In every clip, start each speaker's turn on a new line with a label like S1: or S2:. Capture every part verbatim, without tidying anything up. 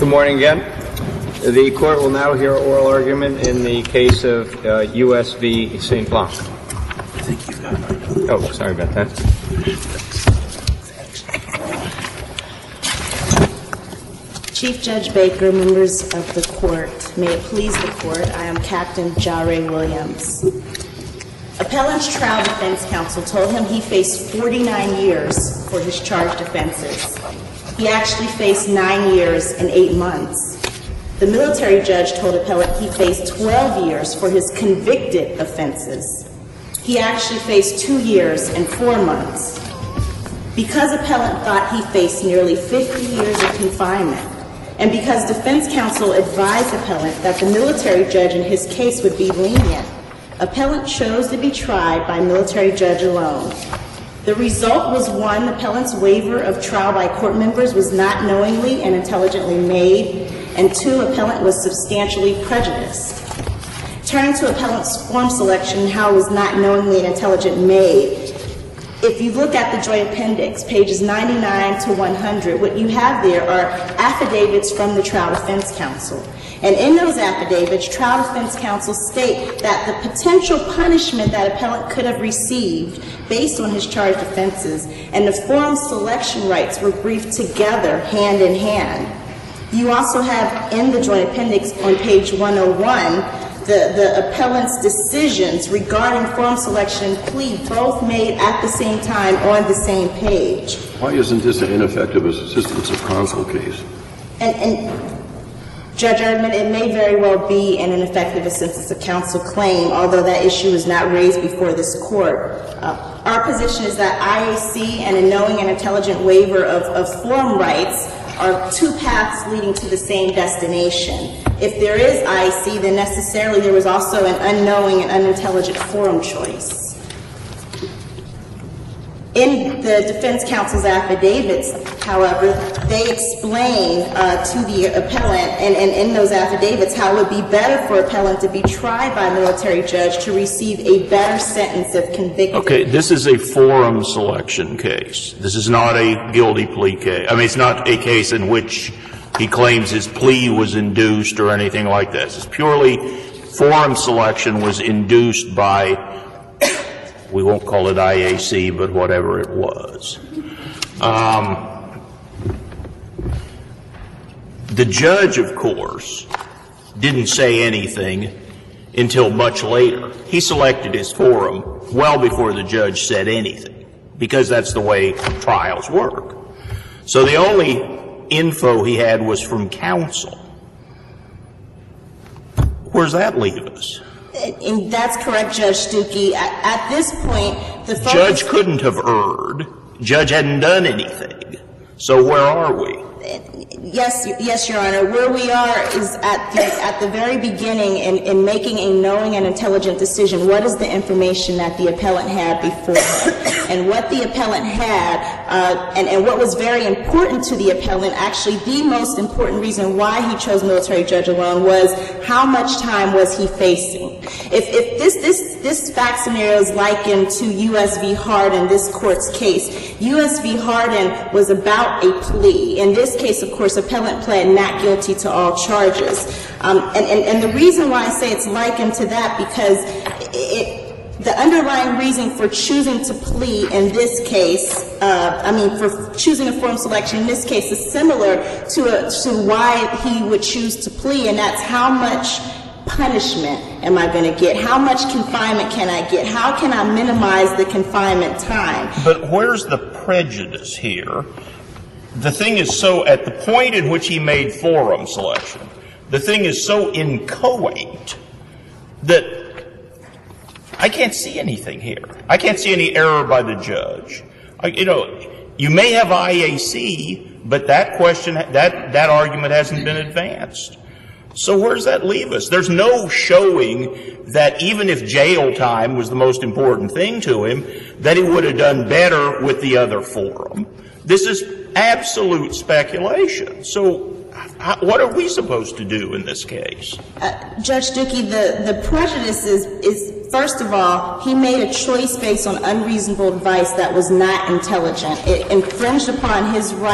S1: Good morning again. The court will now hear oral argument in the case of uh, U S v. Saint Blanc.
S2: Thank you.
S1: Oh, sorry about that.
S3: Chief Judge Baker, members of the court, may it please the court, I am Captain Jare Williams. Appellant's trial defense counsel told him he faced forty-nine years for his charged offenses. He actually faced nine years and eight months. The military judge told appellant he faced twelve years for his convicted offenses. He actually faced two years and four months. Because appellant thought he faced nearly fifty years of confinement, and because defense counsel advised appellant that the military judge in his case would be lenient, appellant chose to be tried by military judge alone. The result was, one, appellant's waiver of trial by court members was not knowingly and intelligently made, and two, appellant was substantially prejudiced. Turning to appellant's form selection, how it was not knowingly and intelligently made, if you look at the joint appendix, pages ninety-nine to one hundred, what you have there are affidavits from the trial defense counsel. And in those affidavits, trial defense counsel state that the potential punishment that appellant could have received based on his charged offenses and the forum selection rights were briefed together, hand in hand. You also have in the joint appendix on page one oh one, the, the appellant's decisions regarding forum selection and plea, both made at the same time on the same page.
S2: Why isn't this an ineffective assistance of counsel case?
S3: And, and Judge Erdman, it may very well be an ineffective assistance of counsel claim, although that issue is not raised before this court. Uh, our position is that I A C and a knowing and intelligent waiver of, of forum rights are two paths leading to the same destination. If there is I A C, then necessarily there was also an unknowing and unintelligent forum choice. In the defense counsel's affidavits, however, they explain uh, to the appellant, and, and in those affidavits, how it would be better for appellant to be tried by a military judge to receive a better sentence if convicted.
S4: Okay, this is a forum selection case. This is not a guilty plea case. I mean, it's not a case in which he claims his plea was induced or anything like this. It's purely forum selection was induced by, we won't call it I A C, but whatever it was. Um, the judge, of course, didn't say anything until much later. He selected his forum well before the judge said anything, because that's the way trials work. So the only info he had was from counsel. Where's that leave us?
S3: And that's correct, Judge Stuckey. At, at this point, the focus—
S4: Judge couldn't have erred. Judge hadn't done anything. So where are we?
S3: Yes, yes, Your Honor. Where we are is at the, at the very beginning in, in making a knowing and intelligent decision. What is the information that the appellant had before him? And what the appellant had, uh, and, and what was very important to the appellant, actually the most important reason why he chose military judge alone, was how much time was he facing. If, if this, this, this fact scenario is likened to U S v. Hardin, this court's case, U S v. Hardin was about a plea. In this case, of course, appellant pled not guilty to all charges. Um, and, and, and the reason why I say it's likened to that, because it, the underlying reason for choosing to plea in this case, uh, I mean, for choosing a forum selection in this case is similar to, a, to why he would choose to plea, and that's how much punishment am I going to get? How much confinement can I get? How can I minimize the confinement time?
S4: But where's the prejudice here? The thing is so, at the point in which he made forum selection, the thing is so inchoate that I can't see anything here. I can't see any error by the judge. I, you know, you may have I A C, but that question, that, that argument hasn't been advanced. So where does that leave us? There's no showing that even if jail time was the most important thing to him, that he would have done better with the other forum. This is absolute speculation. So what are we supposed to do in this case?
S3: Uh, Judge Stuckey, the, the prejudice is, is, first of all, he made a choice based on unreasonable advice that was not intelligent. It infringed upon his right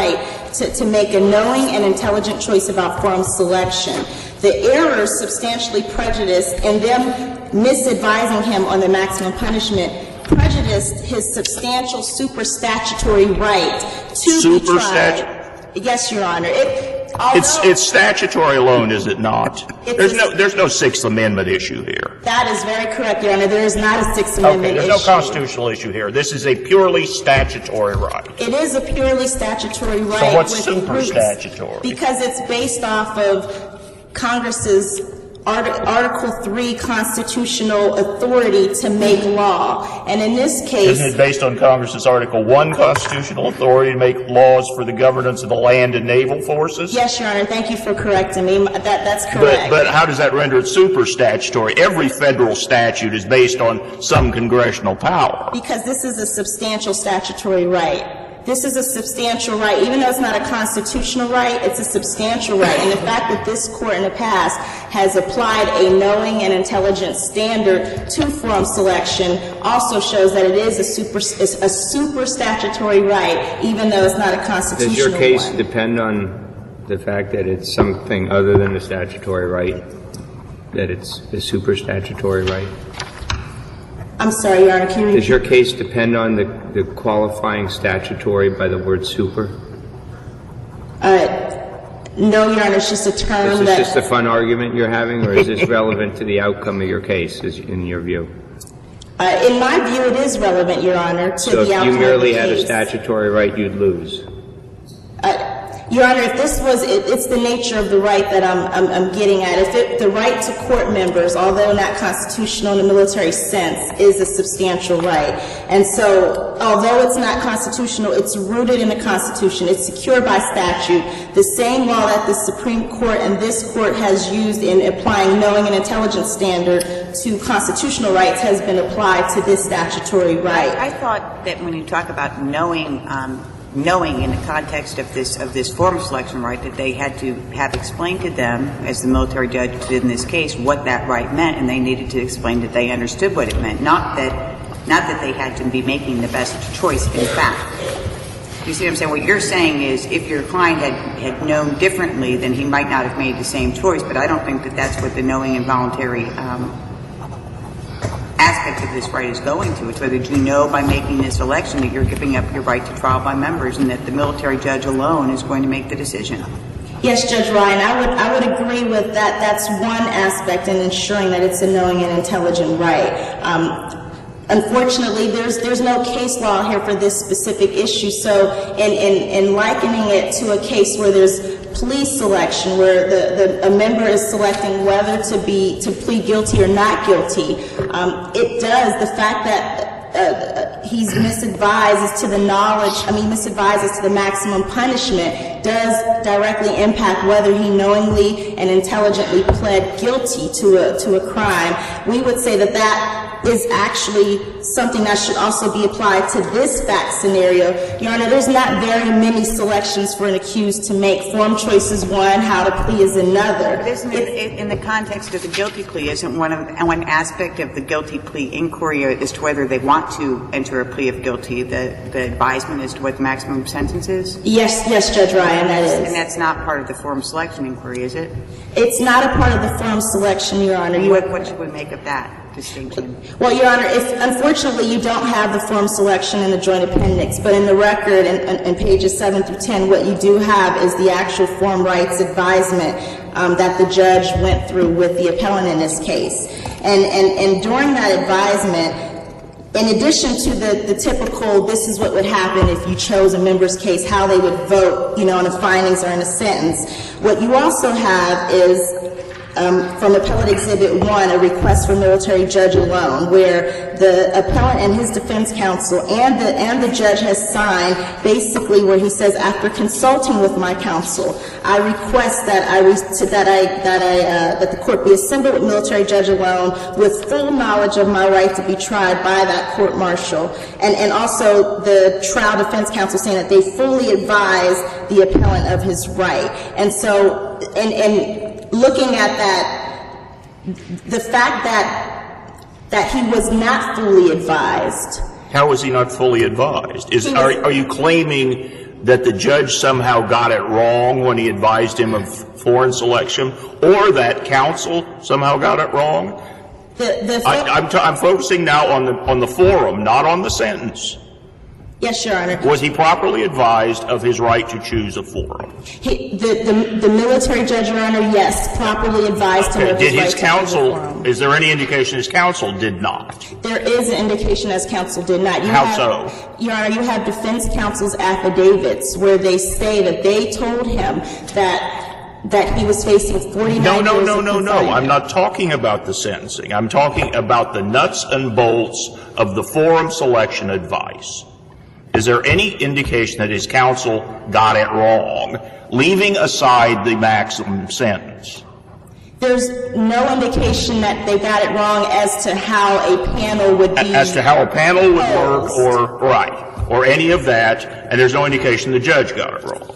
S3: to, to make a knowing and intelligent choice about forum selection. The errors substantially prejudiced and them misadvising him on the maximum punishment prejudiced his substantial super statutory right to
S4: Super
S3: be tried.
S4: statu-
S3: Yes, Your Honor. It, although
S4: It's, it's statutory alone, is it not?
S3: It's
S4: There's
S3: a-
S4: no, there's no Sixth Amendment issue here.
S3: that is very correct, Your Honor. There is not a Sixth
S4: Okay,
S3: Amendment
S4: there's
S3: issue.
S4: no constitutional issue here. This is a purely statutory right.
S3: It is a purely statutory right.
S4: So what's
S3: with
S4: super
S3: roots,
S4: statutory?
S3: Because it's based off of Congress's Art- Article three constitutional authority to make law. And in this case,
S4: Isn't it based on Congress's Article one constitutional authority to make laws for the governance of the land and naval forces?
S3: yes, Your Honor, thank you for correcting me. That, that's
S4: But,
S3: correct.
S4: but how does that render it super statutory? Every federal statute is based on some congressional power.
S3: Because this is a substantial statutory right. This is a substantial right. Even though it's not a constitutional right, it's a substantial right. And the fact that this Court in the past has applied a knowing and intelligent standard to forum selection also shows that it is a super, a super statutory right, even though it's not a constitutional one.
S1: Does your case depend on the fact that it's something other than a statutory right, that it's a super statutory right?
S3: I'm sorry, Your Honor, can you repeat?
S1: Does your case depend on the, the qualifying statutory by the word super?
S3: Uh, no, Your Honor, it's just a
S1: Is
S3: term
S1: this
S3: that...
S1: just a fun argument you're having, or is this relevant to the outcome of your case, is, in your view?
S3: Uh, in my view, it is relevant, Your Honor, to
S1: So
S3: the
S1: if
S3: outcome
S1: you
S3: of the
S1: merely had a
S3: case.
S1: statutory right, you'd lose.
S3: Uh, Your Honor, if this was, it, it's the nature of the right that I'm, I'm, I'm getting at. If it, the right to court members, although not constitutional in a military sense, is a substantial right. And so, although it's not constitutional, it's rooted in the Constitution. It's secured by statute. The same law that the Supreme Court and this Court has used in applying knowing and intelligent standard to constitutional rights has been applied to this statutory right.
S5: I thought that when you talk about knowing, um, knowing in the context of this of this forum selection right, that they had to have explained to them, as the military judge did in this case, what that right meant, and they needed to explain that they understood what it meant, not that not that they had to be making the best choice. In fact, you see what I'm saying? What you're saying is, if your client had had known differently, then he might not have made the same choice. But I don't think that that's what the knowing and voluntary um, aspect of this right is going to. It's whether you know by making this election that you're giving up your right to trial by members, and that the military judge alone is going to make the decision.
S3: Yes, Judge Ryan, I would I would agree with that. That's one aspect in ensuring that it's a knowing and intelligent right. Um, unfortunately, there's there's no case law here for this specific issue. So, in in, in likening it to a case where there's police selection, where the, the a member is selecting whether to be to plead guilty or not guilty, um, it does the fact that. Uh, he's misadvised as to the knowledge, I mean misadvised as to the maximum punishment does directly impact whether he knowingly and intelligently pled guilty to a, to a crime. We would say that that is actually something that should also be applied to this fact scenario. Your Honor, there's not very many selections for an accused to make. Form choice is one, how to plea is another.
S5: But isn't it, in the context of the guilty plea, isn't one of one aspect of the guilty plea inquiry as to whether they want to enter a plea of guilty, the, the advisement as to what the maximum sentence is?
S3: Yes, yes, Judge Ryan, that is.
S5: And that's not part of the form selection inquiry, is it?
S3: It's not a part of the form selection, Your Honor. You
S5: What,
S3: are
S5: what should we make of that distinction?
S3: Well, Your Honor, if, unfortunately, you don't have the form selection in the joint appendix, but in the record, in, in, in pages seven through ten, what you do have is the actual form rights advisement um, that the judge went through with the appellant in this case. And, and, and during that advisement, in addition to the, the typical, this is what would happen if you chose a member's case, how they would vote, you know, on the findings or in a sentence, what you also have is Um, from Appellate Exhibit one, a request for military judge alone, where the appellant and his defense counsel and the and the judge has signed, basically where he says, after consulting with my counsel, I request that I re to, that I that I uh, that the court be assembled with military judge alone, with full knowledge of my right to be tried by that court martial, and and also the trial defense counsel saying that they fully advise the appellant of his right, and so and and. Looking at that, the fact that that he was not fully advised.
S4: How was he not fully advised? Is, are, are you claiming that the judge somehow got it wrong when he advised him of foreign selection, or that counsel somehow got it wrong?
S3: The, the
S4: I, I'm, t- I'm focusing now on the on the forum, not on the sentence.
S3: Yes, Your Honor.
S4: Was he properly advised of his right to choose a forum?
S3: He, the, the, the military judge, Your Honor, yes, properly advised him
S4: Okay.
S3: of
S4: Did
S3: his
S4: his
S3: right
S4: counsel,
S3: to choose a forum.
S4: is there any indication his counsel did not?
S3: There is an indication as counsel did not. You
S4: How
S3: have,
S4: so?
S3: Your Honor, you have defense counsel's affidavits where they say that they told him that that he was facing forty-nine
S4: No, no,
S3: years
S4: no,
S3: of
S4: no, no.
S3: confinement.
S4: I'm not talking about the sentencing. I'm talking about the nuts and bolts of the forum selection advice. Is there any indication that his counsel got it wrong, leaving aside the maximum sentence?
S3: There's no indication that they got it wrong as to how a panel would be.
S4: As to how a panel would work,
S3: posed.
S4: or, right, or any of that, and there's no indication the judge got it wrong.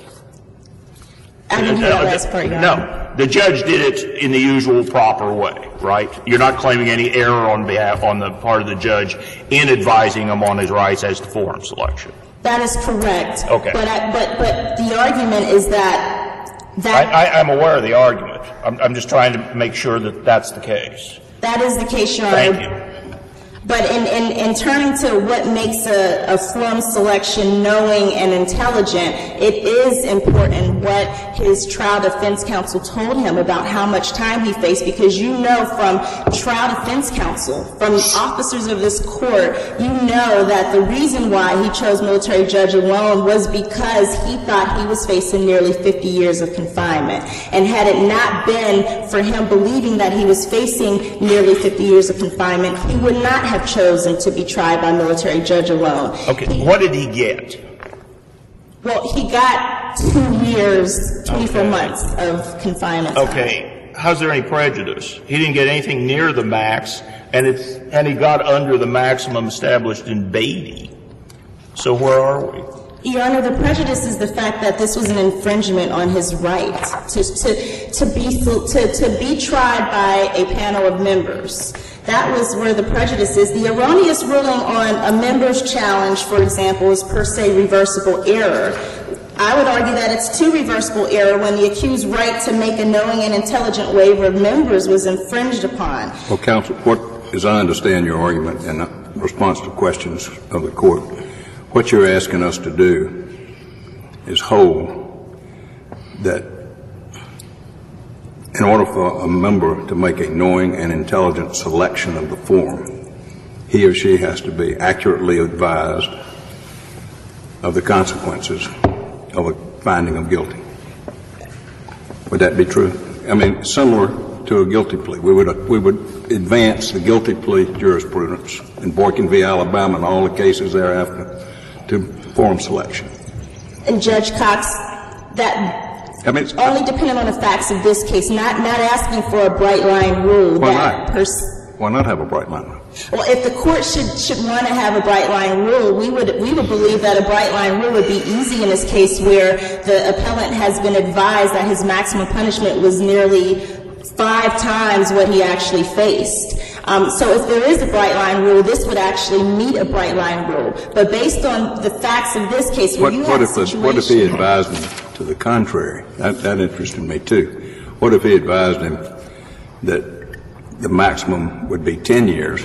S3: I didn't hear that last part, Your Honor.
S4: No, the judge did it in the usual proper way, right? You're not claiming any error on behalf, on the part of the judge in advising him on his rights as to forum selection.
S3: That is correct.
S4: Okay.
S3: But I, but but the argument is that
S4: I,
S3: that
S4: I, I'm aware of the argument. I'm, I'm just trying to make sure that that's the case.
S3: that is the case, Your Honor.
S4: Thank you.
S3: But in, in, in turning to what makes a, a forum selection knowing and intelligent, it is important what his trial defense counsel told him about how much time he faced, because you know from trial defense counsel, from officers of this court, you know that the reason why he chose military judge alone was because he thought he was facing nearly fifty years of confinement. And had it not been for him believing that he was facing nearly fifty years of confinement, he would not have have chosen to be tried by military judge alone.
S4: Okay,
S3: He-
S4: what did he get?
S3: Well, he got two years, twenty-four
S4: Okay.
S3: months of confinement time.
S4: Okay, how's there any prejudice? He didn't get anything near the max, and it's and he got under the maximum established in Beatty. So where are we?
S3: Your Honor, the prejudice is the fact that this was an infringement on his right to, to, to, be, to, to be tried by a panel of members. That was where the prejudice is. The erroneous ruling on a member's challenge, for example, is per se reversible error. I would argue that it's too reversible error when the accused's right to make a knowing and intelligent waiver of members was infringed upon.
S2: Well, counsel, what, as I understand your argument in response to questions of the court, what you're asking us to do is hold that in order for a member to make a knowing and intelligent selection of the forum, he or she has to be accurately advised of the consequences of a finding of guilty. Would that be true? I mean, similar to a guilty plea. We would, we would advance the guilty plea jurisprudence in Boykin v. Alabama and all the cases thereafter to forum selection.
S3: And Judge Cox, that
S2: I mean,
S3: only depending on the facts of this case, not not asking for a bright line rule.
S2: Why
S3: that
S2: not?
S3: pers-
S2: Why not have a bright line rule?
S3: Well, if the court should should want to have a bright line rule, we would we would believe that a bright line rule would be easy in this case, where the appellant has been advised that his maximum punishment was nearly five times what he actually faced. Um, so if there is a bright line rule, this would actually meet a bright line rule. But based on the facts of this case, where
S2: What,
S3: you
S2: what,
S3: have a
S2: if the,
S3: situation,
S2: what if he advised him to the contrary? That, that interested me too. What if he advised him that the maximum would be ten years,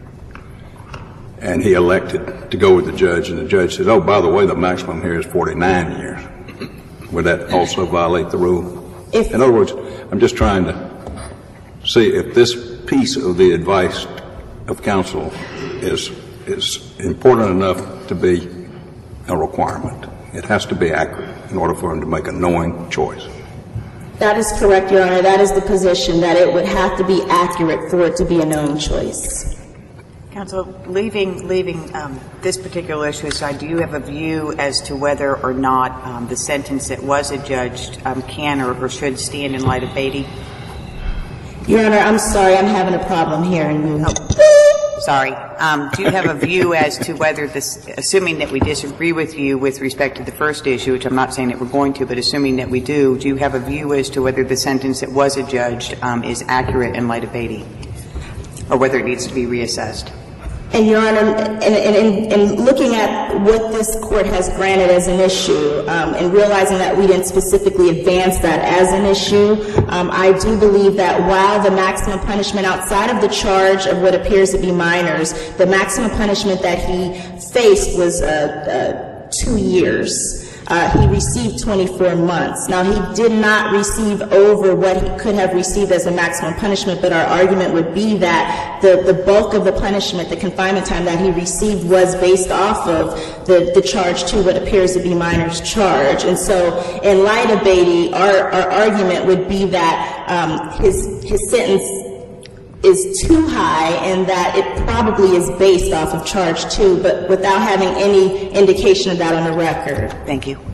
S2: and he elected to go with the judge, and the judge said, oh, by the way, the maximum here is forty-nine years. Would that also violate the rule?
S3: If-
S2: In other words, I'm just trying to see if this piece of the advice of counsel is is important enough to be a requirement. It has to be accurate in order for him to make a knowing choice.
S3: That is correct, Your Honor. That is the position, that it would have to be accurate for it to be a known choice.
S5: Counsel, leaving leaving um, this particular issue aside, do you have a view as to whether or not um, the sentence that was adjudged um, can or, or should stand in light of Beatty?
S3: Your Honor, I'm sorry. I'm having a problem hearing you.
S5: Sorry. Um, do you have a view as to whether this, assuming that we disagree with you with respect to the first issue, which I'm not saying that we're going to, but assuming that we do, do you have a view as to whether the sentence that was adjudged um, is accurate in light of Beatty, or whether it needs to be reassessed?
S3: And, Your Honor, and, and, and, and looking at what this court has granted as an issue, um, and realizing that we didn't specifically advance that as an issue, um, I do believe that while the maximum punishment outside of the charge of what appears to be minors, the maximum punishment that he faced was uh, uh, two years. Uh, he received twenty-four months. Now, he did not receive over what he could have received as a maximum punishment, but our argument would be that the, the bulk of the punishment, the confinement time that he received, was based off of the, the charge to what appears to be minor's charge. And so, in light of Beatty, our, our argument would be that um, his, his sentence is too high and that it probably is based off of charge two, but without having any indication of that on the record.
S5: Thank you.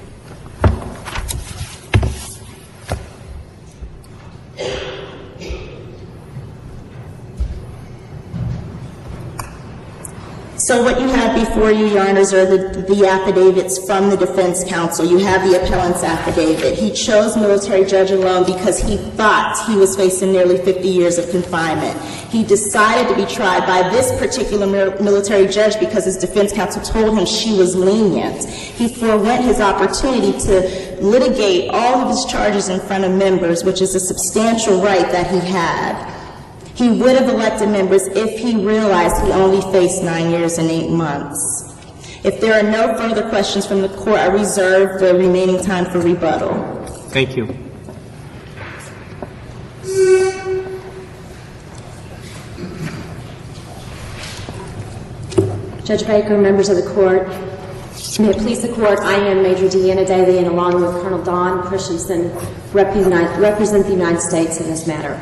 S3: So what you have before you, Your Honors, are the, the affidavits from the defense counsel. You have the appellant's affidavit. He chose military judge alone because he thought he was facing nearly fifty years of confinement. He decided to be tried by this particular military judge because his defense counsel told him she was lenient. He forewent his opportunity to litigate all of his charges in front of members, which is a substantial right that he had. He would have elected members if he realized he only faced nine years and eight months. If there are no further questions from the court, I reserve the remaining time for rebuttal.
S1: Thank you.
S6: Judge Baker, members of the court, may it please the court, I am Major Deanna Daly, and along with Colonel Don Christensen, represent the United States in this matter.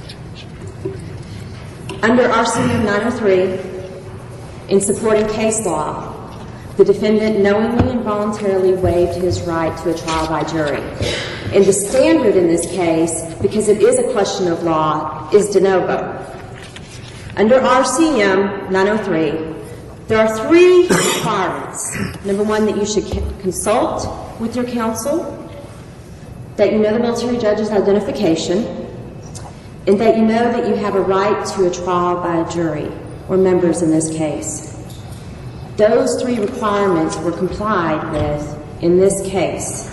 S6: Under R C M nine oh three, in supporting case law, the defendant knowingly and voluntarily waived his right to a trial by jury. And the standard in this case, because it is a question of law, is de novo. Under R C M nine oh three, there are three requirements. Number one, that you should consult with your counsel, that you know the military judge's identification, and that you know that you have a right to a trial by a jury, or members in this case. Those three requirements were complied with in this case.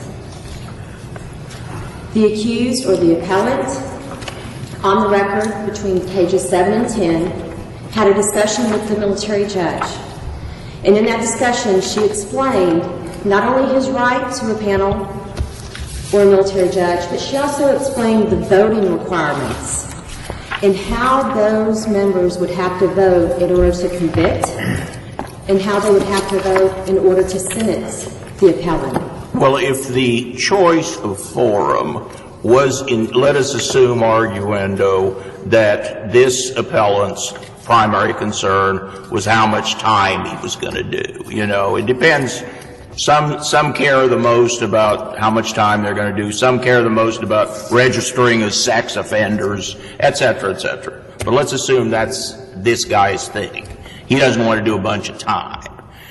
S6: The accused, or the appellant, on the record between pages seven and ten, had a discussion with the military judge. And in that discussion, she explained not only his right to a panel or a military judge, but she also explained the voting requirements and how those members would have to vote in order to convict and how they would have to vote in order to sentence the appellant.
S4: Well, if the choice of forum was in, let us assume, arguendo, that this appellant's primary concern was how much time he was going to do. You know, it depends. Some, some care the most about how much time they're going to do. Some care the most about registering as sex offenders, et cetera, et cetera. But let's assume that's this guy's thing. He doesn't want to do a bunch of time.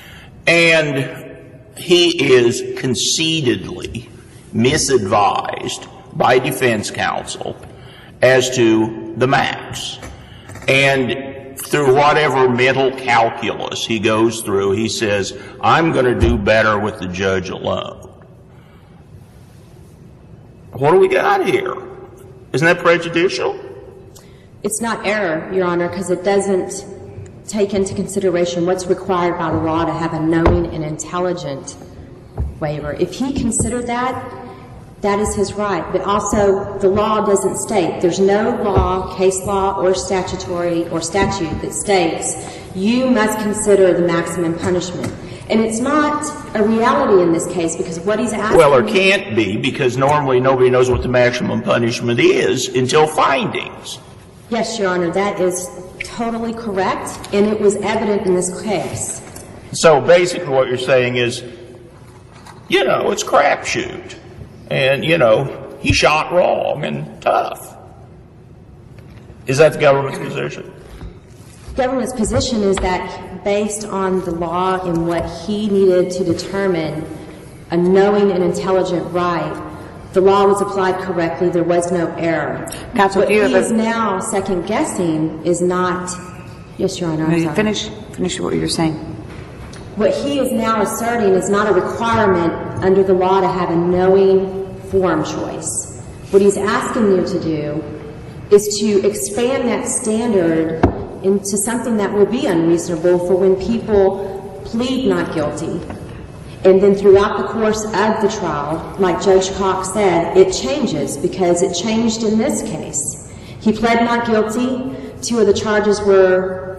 S4: And he is conceitedly misadvised by defense counsel as to the max. And through whatever mental calculus he goes through, he says, I'm going to do better with the judge alone. What do we got here? Isn't that prejudicial?
S6: It's not error, Your Honor, because it doesn't take into consideration what's required by the law to have a knowing and intelligent waiver. If he considered that, that is his right. But also, the law doesn't state. There's no law, case law, or statutory or statute that states you must consider the maximum punishment. And it's not a reality in this case because what he's asking...
S4: Well, there can't be because normally nobody knows what the maximum punishment is until findings.
S6: Yes, Your Honor, that is totally correct, and it was evident in this case.
S4: So basically what you're saying is, you know, it's crapshoot. And, you know, he shot wrong and tough. Is that the government's position?
S6: The government's position is that based on the law and what he needed to determine a knowing and intelligent right, the law was applied correctly. There was no error.
S5: Counsel,
S6: what
S5: do you
S6: he
S5: have
S6: is
S5: a...
S6: now second-guessing is not Yes, Your Honor. I'm
S5: May you
S6: sorry.
S5: Finish, finish what you're saying.
S6: What he is now asserting is not a requirement under the law to have a knowing forum choice. What he's asking you to do is to expand that standard into something that will be unreasonable for when people plead not guilty. And then throughout the course of the trial, like Judge Cox said, it changes because it changed in this case. He pled not guilty. Two of the charges were,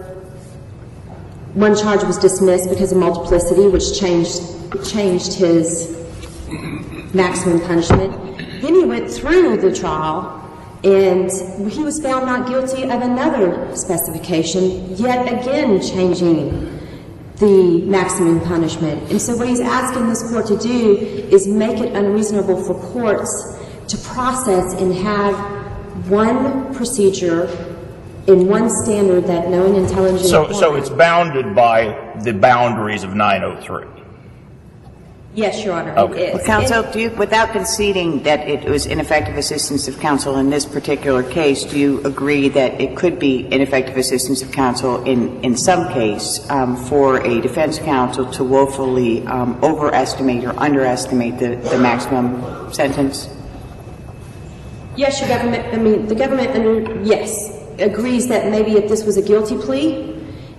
S6: one charge was dismissed because of multiplicity, which changed, changed his maximum punishment. Then he went through the trial and he was found not guilty of another specification, yet again changing the maximum punishment. And so what he's asking this court to do is make it unreasonable for courts to process and have one procedure in one standard that knowing intelligent
S4: So, so it's bounded by the boundaries of nine oh three.
S6: Yes, Your Honor.
S4: Okay.
S6: It
S5: Well,
S6: is.
S5: counsel,
S6: And-
S5: do you, without conceding that it was ineffective assistance of counsel in this particular case, do you agree that it could be ineffective assistance of counsel in, in some case um, for a defense counsel to woefully um, overestimate or underestimate the, the maximum sentence?
S6: Yes, your government, I mean, the government, under, yes, agrees that maybe if this was a guilty plea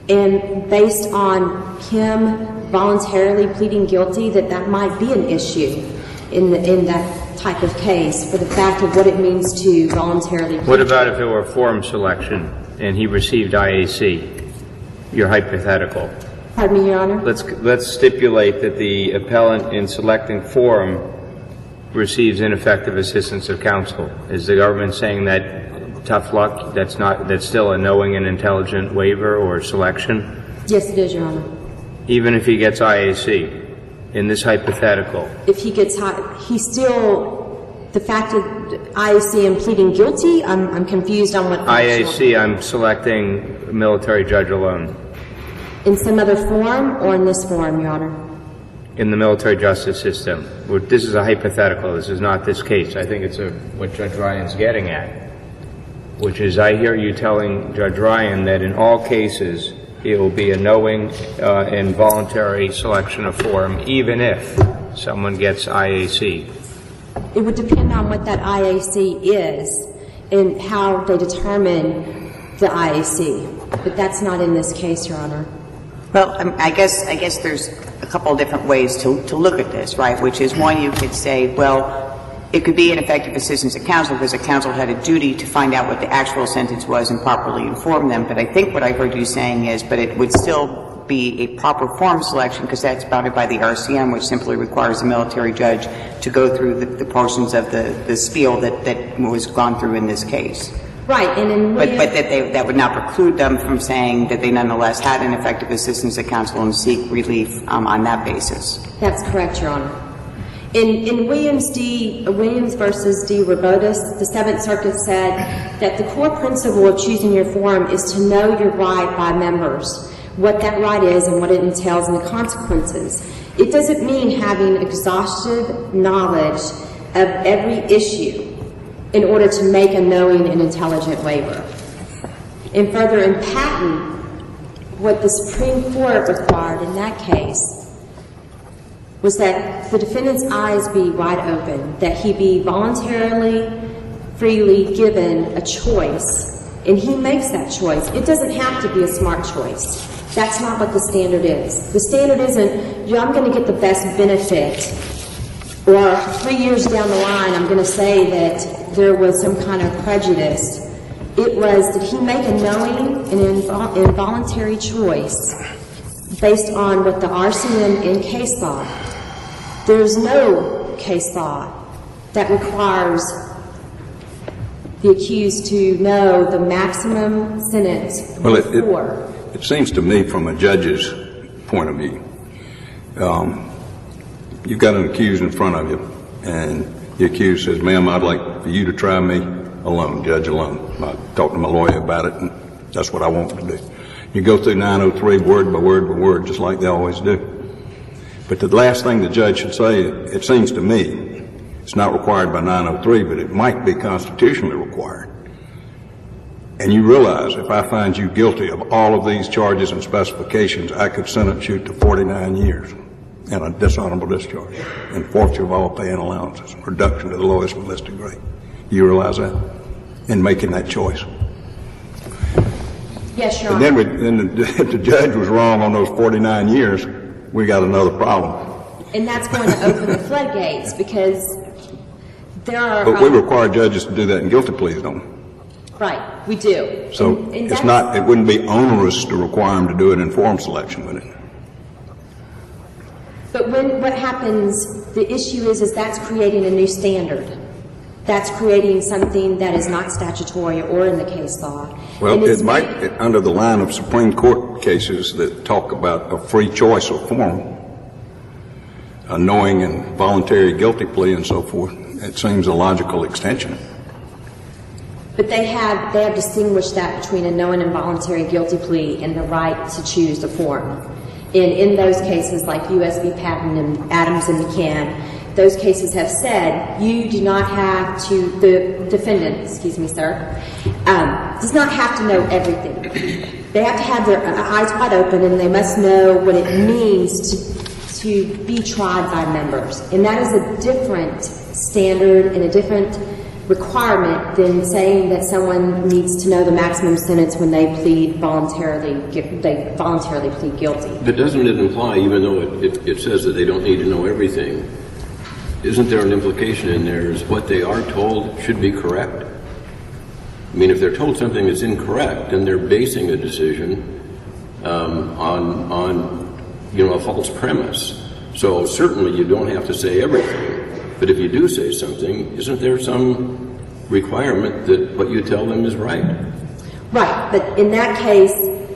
S6: and based on him voluntarily pleading guilty, that that might be an issue in, the, in that type of case for the fact of what it means to voluntarily plead.
S1: What about if it were forum selection and he received I A C? You're hypothetical.
S6: Pardon me, Your Honor?
S1: Let's, let's stipulate that the appellant in selecting forum receives ineffective assistance of counsel. Is the government saying that tough luck, that's not, that's still a knowing and intelligent waiver or selection?
S6: Yes, it is, Your Honor.
S1: Even if he gets I A C, in this hypothetical?
S6: If he gets high, he still, the fact of I A C and pleading guilty, I'm, I'm confused on what.
S1: I A C, I'm selecting a military judge alone.
S6: In some other form or in this form, Your Honor?
S1: In the military justice system. This is a hypothetical. This is not this case. I think it's a, what Judge Ryan's getting at, which is I hear you telling Judge Ryan that in all cases it will be a knowing uh, and voluntary selection of forum, even if someone gets I A C.
S6: It would depend on what that I A C is and how they determine the I A C. But that's not in this case, Your Honor.
S5: Well, um, I guess I guess there's a couple of different ways to, to look at this, right? Which is, one, you could say, well, it could be ineffective assistance of counsel because the counsel had a duty to find out what the actual sentence was and properly inform them. But I think what I heard you saying is, but it would still be a proper form selection because that's bounded by the R C M, which simply requires the military judge to go through the, the portions of the, the spiel that, that was gone through in this case.
S6: Right, and in
S5: But, but that they, that would not preclude them from saying that they nonetheless had an effective assistance of counsel and seek relief um, on that basis.
S6: That's correct, Your Honor. In, in Williams D. Williams versus D. Robotis, the Seventh Circuit said that the core principle of choosing your forum is to know your right by members, what that right is and what it entails and the consequences. It doesn't mean having exhaustive knowledge of every issue in order to make a knowing and intelligent waiver. And further, in Patton, what the Supreme Court required in that case was that the defendant's eyes be wide open, that he be voluntarily, freely given a choice, and he makes that choice. It doesn't have to be a smart choice. That's not what the standard is. The standard isn't, yeah, I'm going to get the best benefit, or three years down the line, I'm going to say that there was some kind of prejudice. It was, did he make a knowing and invol- involuntary choice based on what the R C M in case law? There's no case law that requires the accused to know the maximum sentence
S2: Well, it,
S6: before.
S2: it, it seems to me from a judge's point of view, um, you've got an accused in front of you, and the accused says, ma'am, I'd like for you to try me alone, judge alone. I talked to my lawyer about it, and that's what I want to do. You go through nine oh three word by word by word, just like they always do. But the last thing the judge should say, it seems to me, it's not required by nine oh three, but it might be constitutionally required. And you realize if I find you guilty of all of these charges and specifications, I could sentence you to forty-nine years and a dishonorable discharge and forfeiture of all pay and allowances, reduction to the lowest enlisted grade. You realize that in making that choice?
S6: Yes, Your
S2: And
S6: Honor.
S2: then, we, then the, if the judge was wrong on those forty-nine years, we got another problem.
S6: And that's going to open the floodgates because there are...
S2: But we
S6: um,
S2: require judges to do that in guilty pleas, don't we?
S6: Right, we do.
S2: So
S6: And- and
S2: it's
S6: that's-
S2: not, it wouldn't be onerous to require them to do it in form selection, would it?
S6: But when, what happens, the issue is, is that's creating a new standard. That's creating something that is not statutory or in the case law.
S2: Well,
S6: And it's
S2: it might,
S6: made-
S2: it- under the line of Supreme Court cases that talk about a free choice of form, a knowing and voluntary guilty plea and so forth, it seems a logical extension.
S6: But they have, they have distinguished that between a knowing and voluntary guilty plea and the right to choose the form. And in those cases, like U S v. Patton and Adams and McCann, those cases have said you do not have to, the defendant, excuse me, sir, um, does not have to know everything. They have to have their eyes wide open and they must know what it means to, to be tried by members. And that is a different standard and a different requirement than saying that someone needs to know the maximum sentence when they plead voluntarily, they voluntarily plead guilty.
S7: But doesn't it imply, even though it, it, it says that they don't need to know everything, isn't there an implication in there is what they are told should be correct? I mean, if they're told something that's incorrect, then they're basing a decision um, on, on, you know, a false premise. So certainly you don't have to say everything. But if you do say something, isn't there some requirement that what you tell them is right?
S6: Right, but in that case,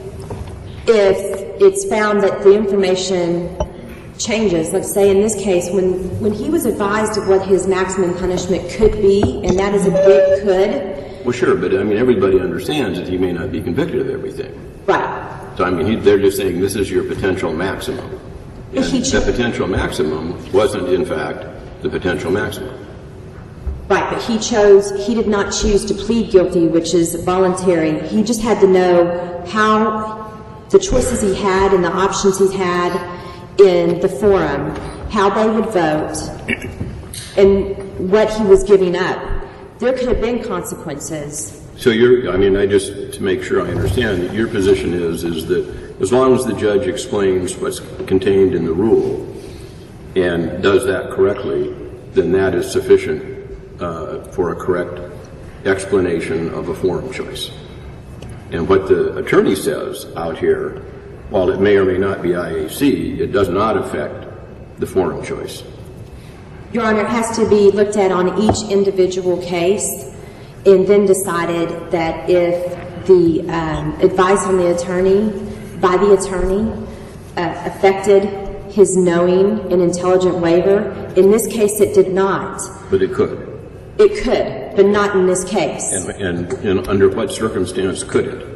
S6: if it's found that the information changes, let's say in this case, when, when he was advised of what his maximum punishment could be, and that is a big could.
S7: Well, sure, but I mean, everybody understands that he may not be convicted of everything.
S6: Right.
S7: So I mean, he, they're just saying this is your potential maximum. And
S6: If he
S7: the
S6: cho-
S7: potential maximum wasn't, in fact, the potential maximum.
S6: Right, but he chose, he did not choose to plead guilty, which is voluntary. He just had to know how the choices he had and the options he had in the forum, how they would vote, and what he was giving up. There could have been consequences.
S7: So you're, I mean, I just, to make sure I understand, that your position is, is that as long as the judge explains what's contained in the rule and does that correctly, then that is sufficient uh, for a correct explanation of a forum choice. And what the attorney says out here, while it may or may not be I A C, it does not affect the forum choice.
S6: Your Honor, it has to be looked at on each individual case and then decided that if the um, advice on the attorney, by the attorney, uh, affected his knowing and intelligent waiver. In this case, it did not.
S7: But it could.
S6: It could, but not in this case.
S7: And, and, and under what circumstance could it?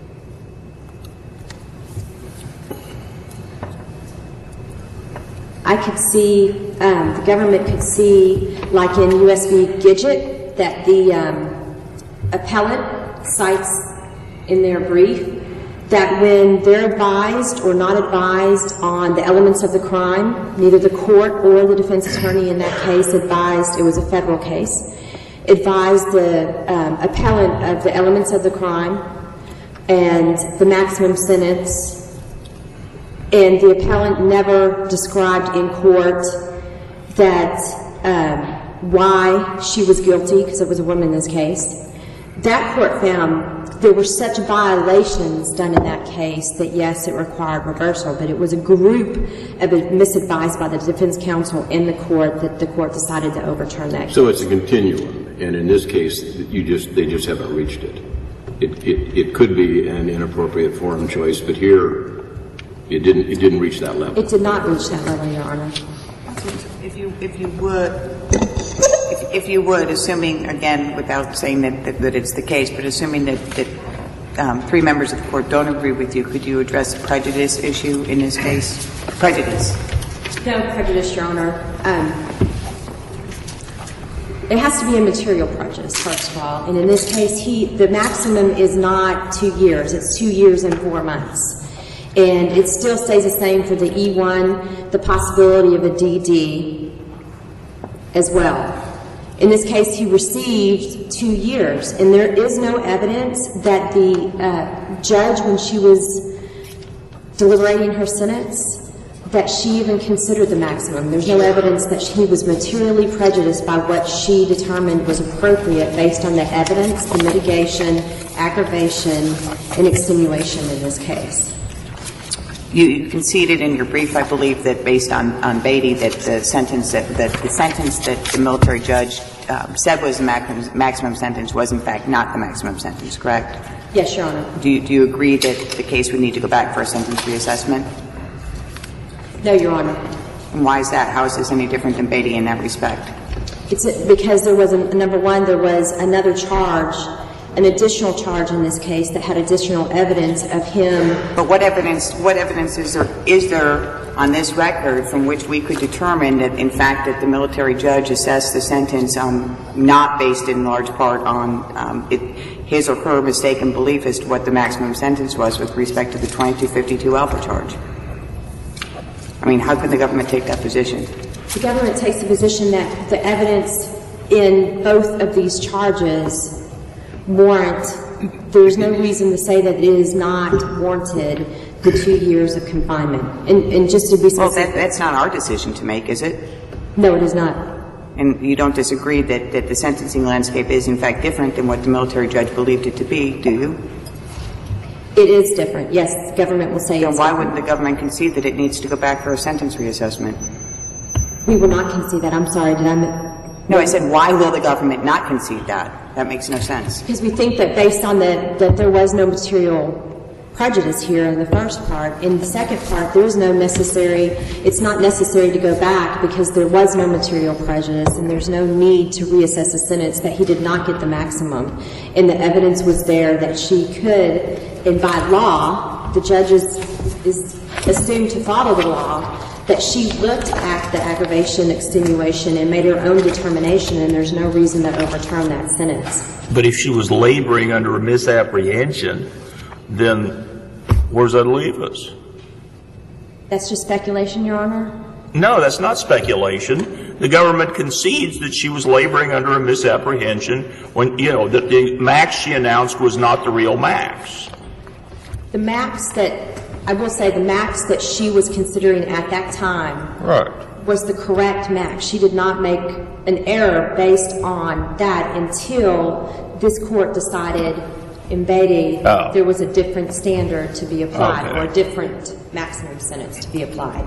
S6: I could see, um, the government could see, like in U S v. Gidget, that the um, appellant cites in their brief that when they're advised or not advised on the elements of the crime, neither the court or the defense attorney in that case advised, it was a federal case, advised the um, appellant of the elements of the crime and the maximum sentence, and the appellant never described in court that um, why she was guilty, because it was a woman in this case. That court found there were such violations done in that case that, yes, it required reversal, but it was a group of misadvised by the defense counsel in the court that the court decided to overturn that case.
S7: So it's a continuum, and in this case, you just, they just haven't reached it. It, it, it could be an inappropriate forum choice, but here, it didn't, it didn't reach that level.
S6: It did not reach that level, Your Honor.
S5: If you, if you would, if, if you would, assuming, again, without saying that, that, that it's the case, but assuming that, that um, three members of the court don't agree with you, could you address the prejudice issue in this case? Prejudice.
S6: No prejudice, Your Honor. Um, It has to be a material prejudice, first of all. And in this case, he, the maximum is not two years. It's two years and four months. And it still stays the same for the E one, the possibility of a D D as well. In this case, he received two years. And there is no evidence that the uh, judge, when she was deliberating her sentence, that she even considered the maximum. There's no evidence that she was materially prejudiced by what she determined was appropriate based on the evidence, the mitigation, aggravation, and extenuation in this case.
S5: You, you conceded in your brief, I believe, that based on, on Beatty, that the sentence that, that the sentence that the military judge um, said was the maximum, maximum sentence was in fact not the maximum sentence, correct?
S6: Yes, Your Honor.
S5: Do you, do you agree that the case would need to go back for a sentence reassessment?
S6: No, Your Honor.
S5: And why is that? How is this any different than Beatty in that respect?
S6: It's because there was, a, number one, there was another charge, an additional charge in this case that had additional evidence of him.
S5: But what evidence, what evidence is there, is there on this record from which we could determine that, in fact, that the military judge assessed the sentence um, not based in large part on um, it, his or her mistaken belief as to what the maximum sentence was with respect to the twenty-two fifty-two Alpha charge? I mean, how could the government take that position?
S6: The government takes the position that the evidence in both of these charges warrant, there's no reason to say that it is not warranted the two years of confinement. And, and just to be specific.
S5: Well, that, that's not our decision to make, is it?
S6: No, it is not.
S5: And you don't disagree that, that the sentencing landscape is in fact different than what the military judge believed it to be, do you?
S6: It is different. Yes, the government will say
S5: then
S6: it's
S5: why
S6: different.
S5: wouldn't the government concede that it needs to go back for a sentence reassessment?
S6: We will not concede that. I'm sorry, did I mi-
S5: No, I said, why will the government not concede that? That makes no sense.
S6: Because we think that based on the, that there was no material prejudice here in the first part. In the second part, there is no necessary, it's not necessary to go back because there was no material prejudice and there's no need to reassess a sentence that he did not get the maximum. And the evidence was there that she could, and by law, the judge is, is assumed to follow the law, that she looked at the aggravation, extenuation, and made her own determination, and there's no reason to overturn that sentence.
S4: But if she was laboring under a misapprehension, then where's that leave us?
S6: That's just speculation, Your Honor?
S4: No, that's not speculation. The government concedes that she was laboring under a misapprehension when, you know, that the max she announced was not the real max.
S6: The max that, I will say the max that she was considering at that time
S4: Right.
S6: was the correct max. She did not make an error based on that until this court decided in Beatty
S4: Oh.
S6: there was a different standard to be applied
S4: Okay.
S6: or a different maximum sentence to be applied.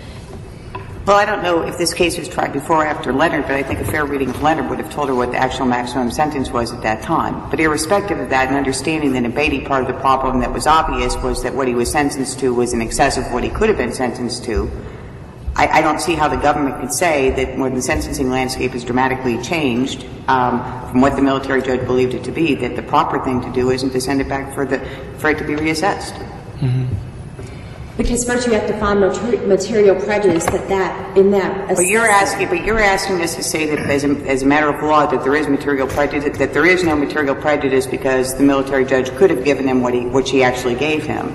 S5: Well, I don't know if this case was tried before or after Leonard, but I think a fair reading of Leonard would have told her what the actual maximum sentence was at that time. But irrespective of that, and understanding that in Beatty part of the problem that was obvious was that what he was sentenced to was in excess of what he could have been sentenced to, I, I don't see how the government could say that when the sentencing landscape has dramatically changed um, from what the military judge believed it to be, that the proper thing to do isn't to send it back for, the, for it to be reassessed.
S6: Mm-hmm. Because first you have to find material prejudice that that, in that.
S5: But you're asking, but you're asking us to say that as a, as a matter of law that there is material prejudice, that there is no material prejudice because the military judge could have given him what he, what she actually gave him.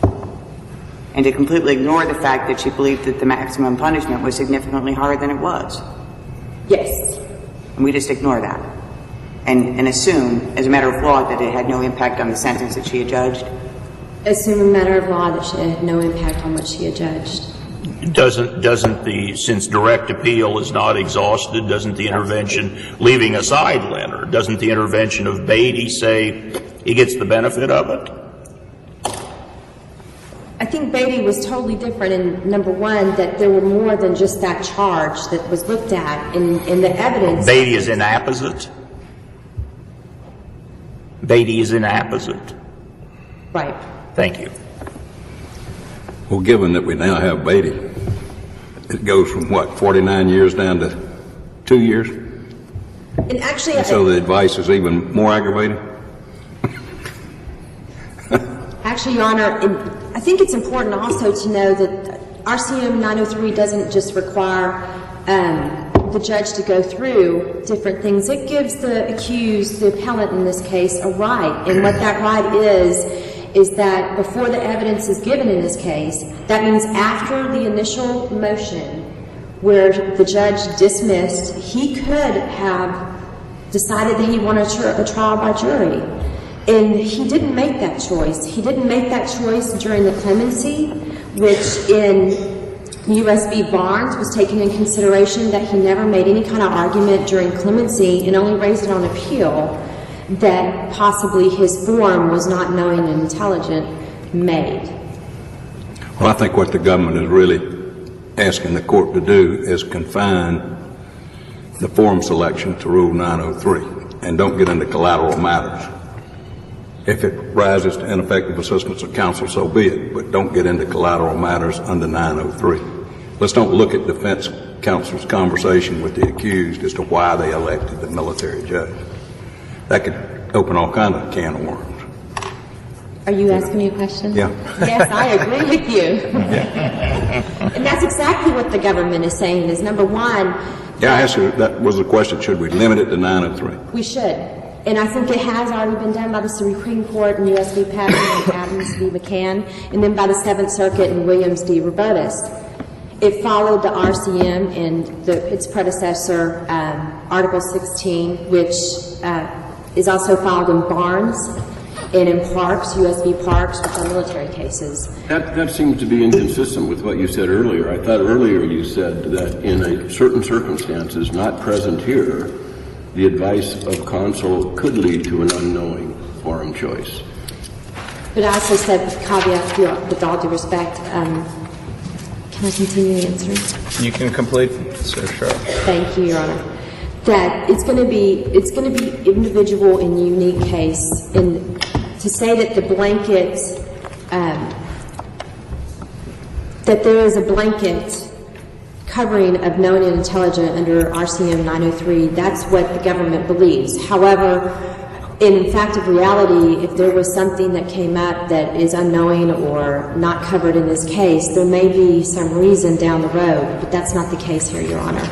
S5: And to completely ignore the fact that she believed that the maximum punishment was significantly higher than it was.
S6: Yes.
S5: And we just ignore that. And, and assume, as a matter of law, that it had no impact on the sentence that she had judged.
S6: Assume a matter of law that she had no impact on what she had judged.
S4: Doesn't, doesn't the, since direct appeal is not exhausted, doesn't the intervention, leaving aside Leonard, doesn't the intervention of Beatty say he gets the benefit of it?
S6: I think Beatty was totally different in, number one, that there were more than just that charge that was looked at in, in the evidence.
S4: Beatty is inapposite? Beatty is inapposite.
S6: Right.
S4: Thank you.
S2: Well, given that we now have Beatty, it goes from what, forty-nine years down to two years?
S6: And actually,
S2: And so the advice is even more aggravating?
S6: Actually, Your Honor, and I think it's important also to know that R C M nine oh three doesn't just require um, the judge to go through different things. It gives the accused, the appellant in this case, a right. And what that right is, is that before the evidence is given in this case, that means after the initial motion where the judge dismissed, he could have decided that he wanted a trial by jury. And he didn't make that choice. He didn't make that choice during the clemency, which in U S V Barnes was taken in consideration that he never made any kind of argument during clemency and only raised it on appeal that possibly his form was not knowing and intelligent made.
S2: Well, I think what the government is really asking the court to do is confine the forum selection to Rule nine oh three and don't get into collateral matters. If it rises to ineffective assistance of counsel, so be it, but don't get into collateral matters under nine oh three. Let's don't look at defense counsel's conversation with the accused as to why they elected the military judge. That could open all kinds of can of worms.
S6: Are you asking me a question?
S2: Yeah.
S6: Yes, I agree with you. And that's exactly what the government is saying is, number one...
S2: Yeah, I asked you, that was the question, should we limit it to nine oh three?
S6: We should. And I think it has already been done by the Supreme Court in U S V Patton and Adams v. McCann, and then by the Seventh Circuit in Williams v. Robotis. It followed the R C M and the, its predecessor, um, Article sixteen, which uh, is also filed in Barnes and in Parks, U S V Parks, which are military cases.
S7: That, that seems to be inconsistent with what you said earlier. I thought earlier you said that in a certain circumstances not present here, the advice of counsel could lead to an unknowing forum choice.
S6: But I also said, with caveat, with all due respect, um, can I continue answering?
S1: You can complete, sir, sure.
S6: Thank you, Your Honor. That it's going to be, it's going to be individual and unique case. And to say that the blanket, um, that there is a blanket covering of knowing and intelligent under R C M nine oh three, that's what the government believes. However, in fact of reality, if there was something that came up that is unknowing or not covered in this case, there may be some reason down the road, but that's not the case here, Your Honor.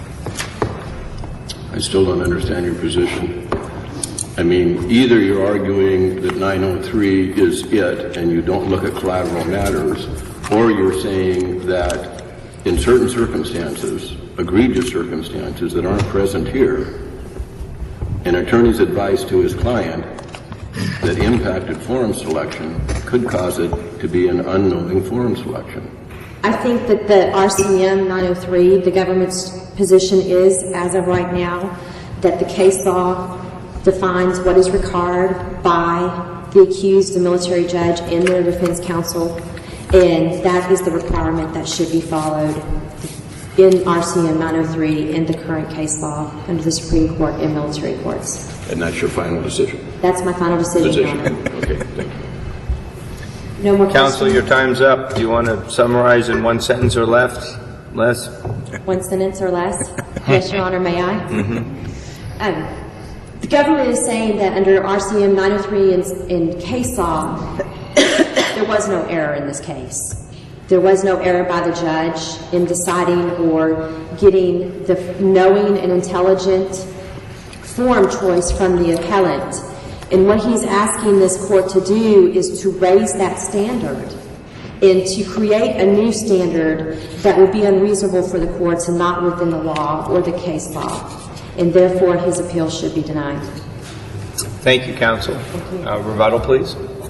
S7: I still don't understand your position. I mean, either you're arguing that nine oh three is it and you don't look at collateral matters, or you're saying that in certain circumstances, egregious circumstances that aren't present here, an attorney's advice to his client that impacted forum selection could cause it to be an unknowing forum selection.
S6: I think that the R C M nine oh three, the government's position is, as of right now, that the case law defines what is required by the accused, the military judge, and their defense counsel, and that is the requirement that should be followed in R C M nine oh three in the current case law under the Supreme Court and military courts.
S7: And that's your final decision?
S6: That's my final decision,
S7: Decision.
S6: Your Honor.
S7: Okay, thank you.
S6: No more
S1: Counsel,
S6: questions?
S1: your time's up. Do you want to summarize in one sentence or less? Less?
S6: One sentence or less? Yes, Your Honor, may I? Mm-hmm. Um, the government is saying that under R C M nine oh three in, in case law, there was no error in this case. There was no error by the judge in deciding or getting the knowing and intelligent forum choice from the appellant. And what he's asking this court to do is to raise that standard and to create a new standard that would be unreasonable for the courts and not within the law or the case law. And therefore, his appeal should be denied.
S1: Thank you, counsel.
S6: Thank you.
S1: Uh, rebuttal, please.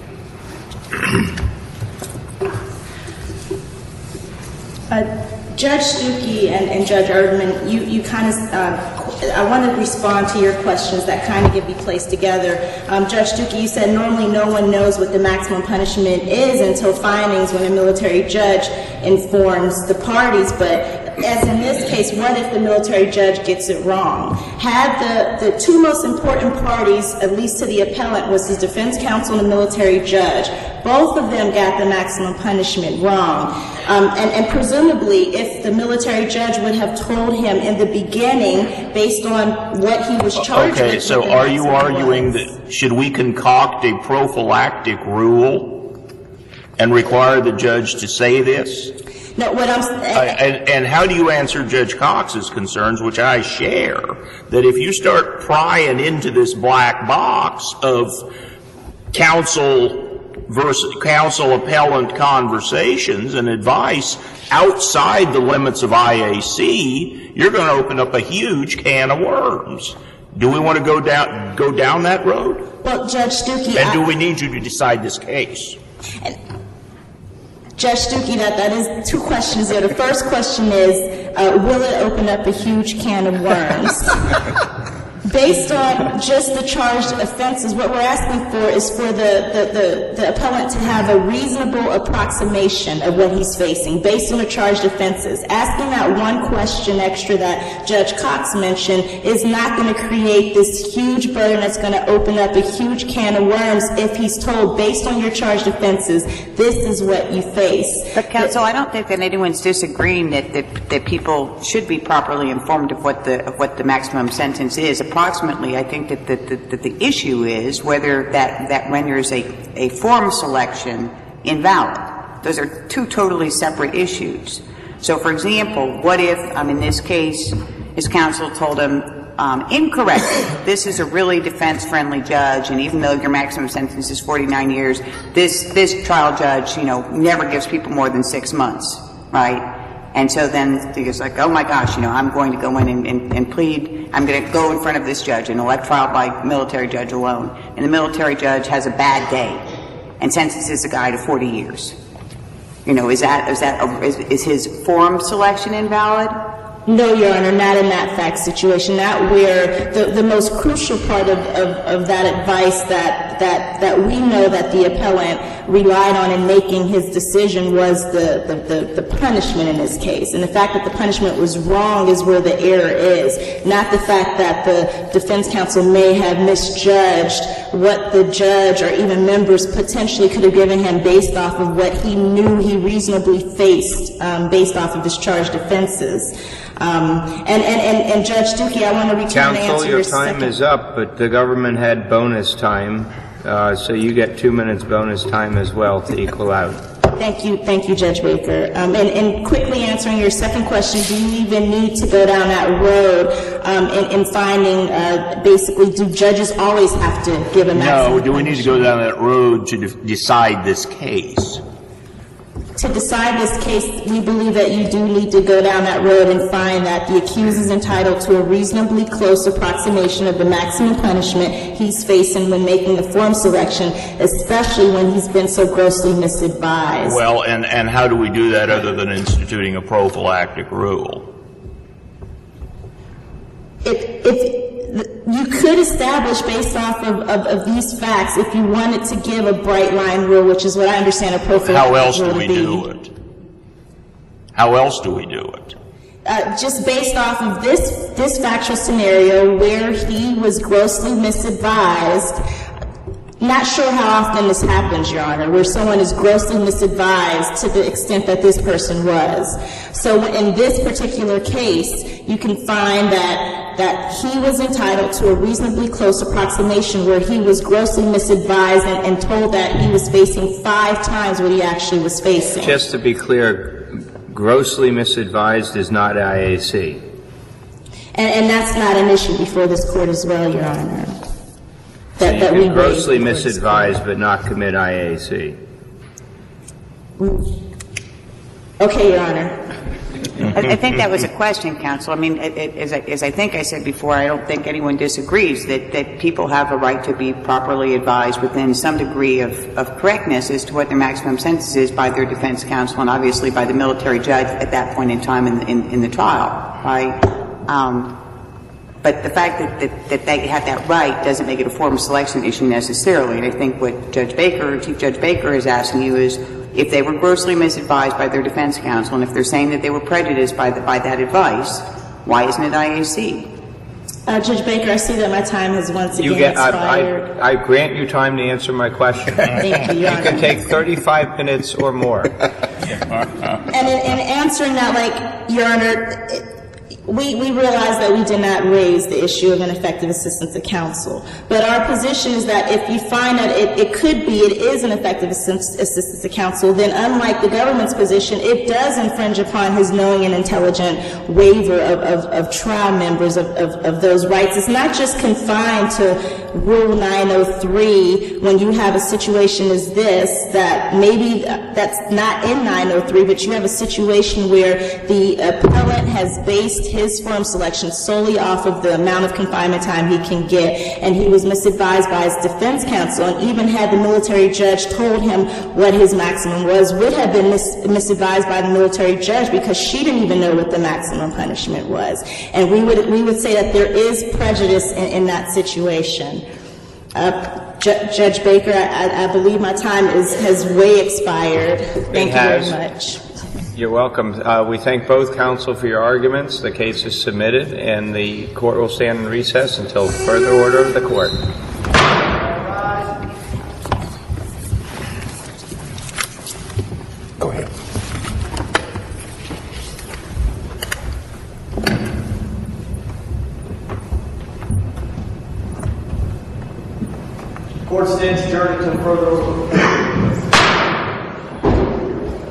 S3: Uh, Judge Stuckey and, and Judge Erdman, you, you kind of, uh, I want to respond to your questions that kind of get me placed together. Um, Judge Stuckey, you said normally no one knows what the maximum punishment is until findings when a military judge informs the parties, but as in this case, what if the military judge gets it wrong? Had the, the two most important parties, at least to the appellant, was the defense counsel and the military judge. Both of them got the maximum punishment wrong. Um, and, and presumably, if the military judge would have told him in the beginning, based on what he was charged with.
S4: Okay, so are you arguing that should we concoct a prophylactic rule and require the judge to say this?
S3: No, what I'm...
S4: Uh, and, and how do you answer Judge Cox's concerns, which I share, that if you start prying into this black box of counsel versus counsel appellant conversations and advice outside the limits of I A C, you're going to open up a huge can of worms. Do we want to go down go down that road?
S3: Well, Judge Stuckey...
S4: And
S3: I,
S4: do we need you to decide this case?
S3: And, Judge Stuckey, that, that is two questions there. The first question is, uh, will it open up a huge can of worms? Based on just the charged offenses, what we're asking for is for the, the, the, the appellant to have a reasonable approximation of what he's facing based on the charged offenses. Asking that one question extra that Judge Cox mentioned is not going to create this huge burden that's going to open up a huge can of worms if he's told, based on your charged offenses, this is what you face.
S5: But, counsel, I don't think that anyone's disagreeing that, that, that people should be properly informed of what the, of what the maximum sentence is. Approximately, I think that the, that, that the issue is whether that, that renders a, a form selection invalid. Those are two totally separate issues. So, for example, what if, um, in this case, his counsel told him um, incorrectly, this is a really defense-friendly judge, and even though your maximum sentence is forty-nine years, this, this trial judge, you know, never gives people more than six months, right? And so then he was like, oh, my gosh, you know, I'm going to go in and, and, and plead. I'm going to go in front of this judge and elect trial by military judge alone. And the military judge has a bad day and sentences the guy to forty years. You know, is that, is that, a, is, is his form selection invalid?
S3: No, Your Honor, not in that fact situation. Not where the, the most crucial part of, of, of that advice that, that, that we know that the appellant relied on in making his decision was the, the, the, the punishment in this case. And the fact that the punishment was wrong is where the error is, not the fact that the defense counsel may have misjudged what the judge or even members potentially could have given him based off of what he knew he reasonably faced um, based off of his charged offenses. Um, and, and, and, and Judge Stuckey, I want to return to answer
S1: Counsel,
S3: your
S1: your time
S3: second.
S1: is up, but the government had bonus time, uh, so you get two minutes bonus time as well to equal out.
S3: Thank you, thank you, Judge Baker. Um, and, and quickly answering your second question, do you even need to go down that road um, in, in finding, uh, basically, do judges always have to give a maximum
S4: No, do we need to go down that road to de- decide this case?
S3: To decide this case, we believe that you do need to go down that road and find that the accused is entitled to a reasonably close approximation of the maximum punishment he's facing when making the form selection, especially when he's been so grossly misadvised.
S4: Well, and, and how do we do that other than instituting a prophylactic rule?
S3: If, if you could establish based off of, of, of these facts, if you wanted to give a bright line rule, which is what I understand a prophylactic rule to be.
S4: How else do we do it? How else do we do it?
S3: Uh, just based off of this, this factual scenario where he was grossly misadvised. Not sure how often this happens, Your Honor, where someone is grossly misadvised to the extent that this person was. So in this particular case, you can find that, that he was entitled to a reasonably close approximation where he was grossly misadvised and, and told that he was facing five times what he actually was facing.
S1: Just to be clear, grossly misadvised is not I A C.
S3: And, and that's not an issue before this Court as well, Your Honor. That,
S1: So you
S3: that
S1: can
S3: we
S1: grossly
S3: raised before this
S1: misadvised but not commit I A C.
S3: Court. Okay, Your Honor.
S5: I, I think that was a question, counsel. I mean, it, it, as, I, as I think I said before, I don't think anyone disagrees that, that people have a right to be properly advised within some degree of, of correctness as to what their maximum sentence is by their defense counsel and obviously by the military judge at that point in time in, in, in the trial, right? Um, but the fact that, that, that they have that right doesn't make it a form selection issue necessarily. And I think what Judge Baker, Chief Judge Baker is asking you is, if they were grossly misadvised by their defense counsel, and if they're saying that they were prejudiced by, the, by that advice, why isn't it I A C?
S3: Uh, Judge Baker, I see that my time has once again
S1: You get,
S3: expired.
S1: I, I, I grant you time to answer my question.
S3: Thank you, Your
S1: You
S3: Honor.
S1: can take thirty-five minutes or more.
S3: And in, in answering that, like, Your Honor, it, We, we realize that we did not raise the issue of ineffective assistance to counsel. But our position is that if you find that it, it could be, it is an effective assistance, assistance to counsel, then unlike the government's position, it does infringe upon his knowing and intelligent waiver of, of, of trial members of, of, of those rights. It's not just confined to Rule nine oh three when you have a situation as this that maybe that's not in nine oh three, but you have a situation where the appellant has based his forum selection solely off of the amount of confinement time he can get, and he was misadvised by his defense counsel, and even had the military judge told him what his maximum was, would have been mis misadvised by the military judge because she didn't even know what the maximum punishment was. And we would, we would say that there is prejudice in, in that situation. Uh, Ju Judge Baker, I, I believe my time is, has way expired. Thank you very much.
S1: You're welcome. Uh, we thank both counsel for your arguments. The case is submitted, and the court will stand in recess until further order of the court.
S8: Go ahead.
S9: Court stands adjourned until further order.